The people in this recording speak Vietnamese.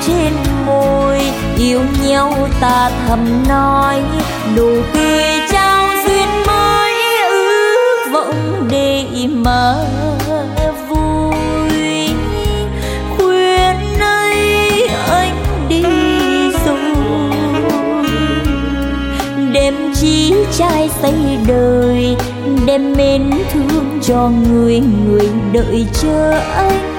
trên môi, yêu nhau ta thầm nói, đủ khi trao duyên mới, ước vọng để mà vui. Khuyên ấy anh đi rồi, đem chí trai xây đời, đem mến thương cho người người đợi chờ anh.